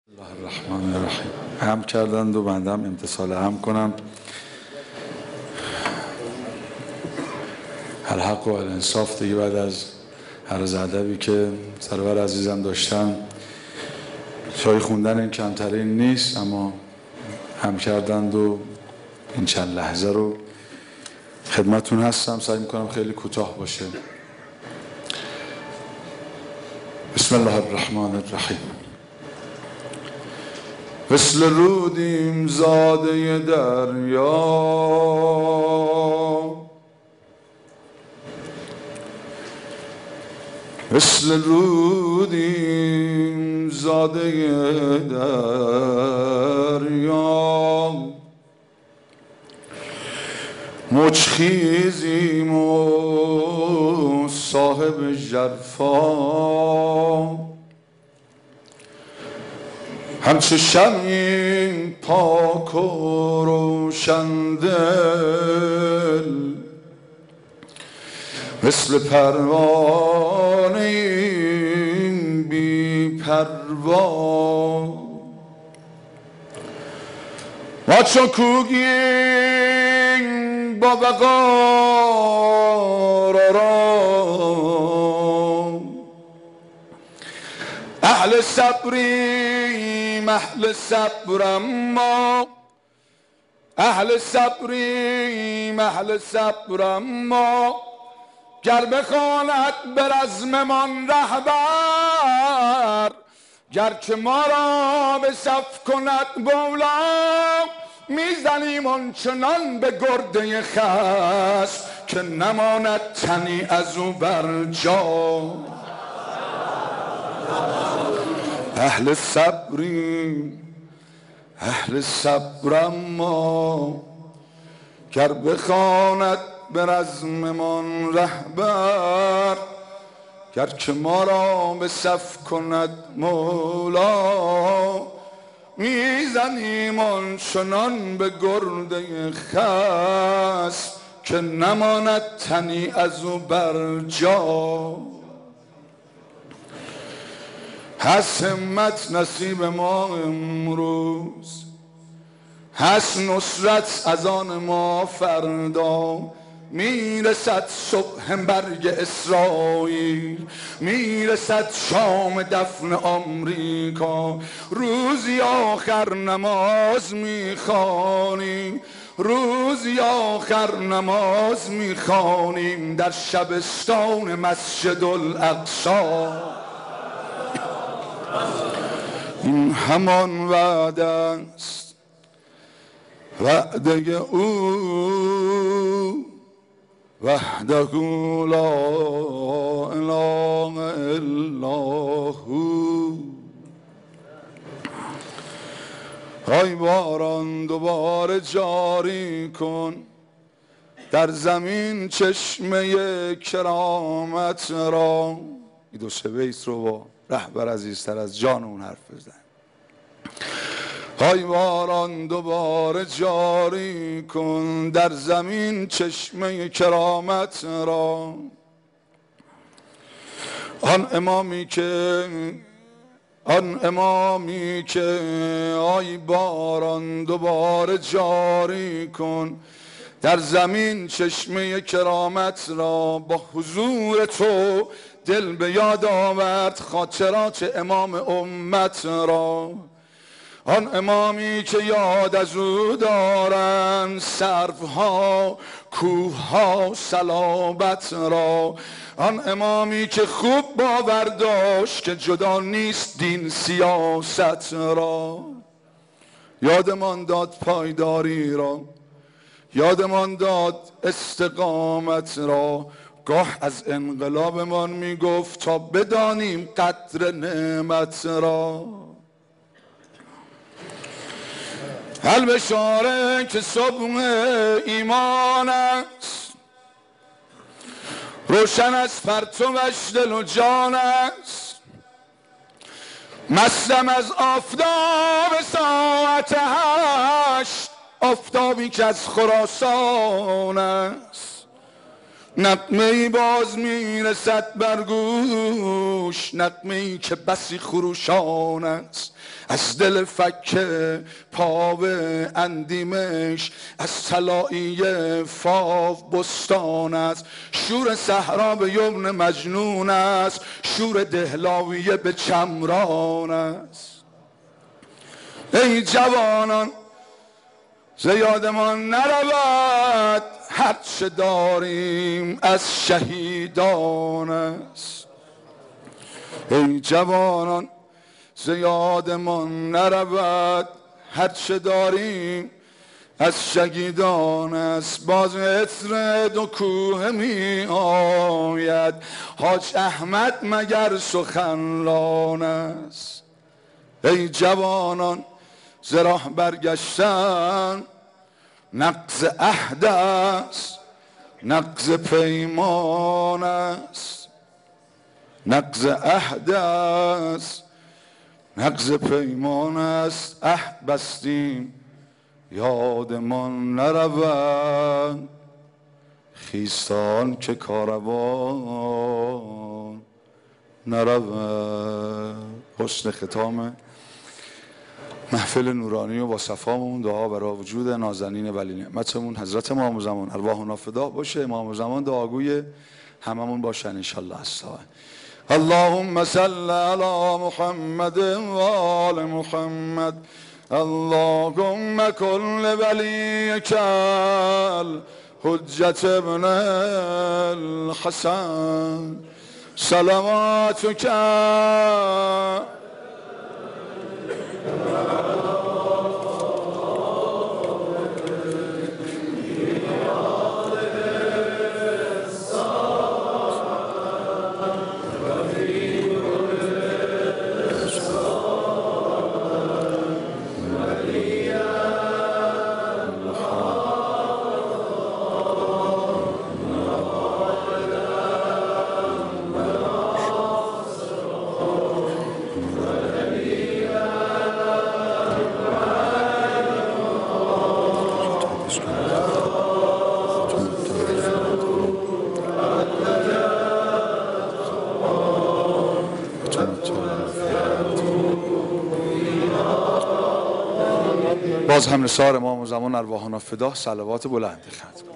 الله الرحمن الرحیم. هم کردند و بنده هم امتثال هم کنم. الحق و الانصاف دیگه بعد از عرض ادبی که سرور عزیزم داشتن چای خوندن این کمترین نیست، اما هم کردند و این چند لحظه رو خدمتون هستم. سعی میکنم خیلی کوتاه باشه. بسم الله الرحمن الرحیم. مثل رودیم زاده دریا، مثل رودیم زاده دریا، موج خیزیم و صاحب ژرفا، همچه شمعیم پاک و روشندل، مثل پروانه‌ایم بی پروا، ما چون کوگیم با وقار، اهل صبریم اهل صبرم ما، اهل صبریم اهل صبرم ما، گر بخواند به رزممان رهبر، گر که ما را به صف کند مولا، میزنیم آنچنان به گرده خصم که نماند تنی از او بر جا. اهل صبریم اهل صبرم ما، گر بخواند به رزممان رهبر، گر که ما را به صف کند مولا، میزنیم آنچنان به گرده خصم که نماند تنی از او بر جا. هست همت نصیب ما امروز، هست نصرت از آن ما فردا، میرسد صبح برگ اسرائیل، میرسد شام دفن آمریکا، روزی آخر نماز میخوانیم، روزی آخر نماز میخوانیم در شبستان مسجد الاقصی. این همان وعده است، وعده او، وحده لا اله الا هو. ای باران دوباره جاری کن در زمین چشمه کرامت را. این دو سه بیت رو با رهبر عزیزتر از جان اون حرف بزن. ای باران دوباره جاری کن در زمین چشمه کرامت را. آن امامی که ای باران دوباره جاری کن در زمین چشمه کرامت را، با حضور تو دل به یاد آورد خاطرات امام امت را. آن امامی که یاد از او دارند سروها کوهها صلابت را. آن امامی که خوب باور داشت که جدا نیست دین سیاست را. یادمان داد پایداری را، یادمان داد استقامت را. گاه از انقلابمان میگفت تا بدانیم قدر نعمت را. البشاره که صبح ایمان است، روشن از پرتوش دل و جان است. مستم از آفتاب ساعت 8، آفتابی که از خراسان است. نغمه‌ای باز میرسد بر گوش، نغمه‌ای که بسی خروشان است، از دل فک پا به اندیمش، از طلایی فاو بستان است. شور صحرا به یمن مجنون است، شور دهلاویه به چمران است. ای جوانان ز یادمان نرود، هرچه داریم از شهیدان است. ای جوانان ز یادمان نرود، هرچه داریم از شهیدان است. باز عطر دو کوه می آید، حاج احمد مگر سخنران است. ای جوانان ز راه برگشتن، نقض عهد است، نقض پیمان است. نقض عهد است، نقض پیمان است. عهد بستیم یادمان نرود، خیستان که کاروان نرود. حسن ختام محفل نورانی و با صفامون دعا برای وجود نازنین ولی نعمتمون حضرت امام زمان ارواحنا فدا باشه. امام زمان دعاگوی هممون باشن انشالله. اللهم صل علی محمد و آل محمد. اللهم کن لولیک الحجة ابن الحسن صلواتک باز هم نثار امام زمان ارواحنا فدا صلوات بلند ختم.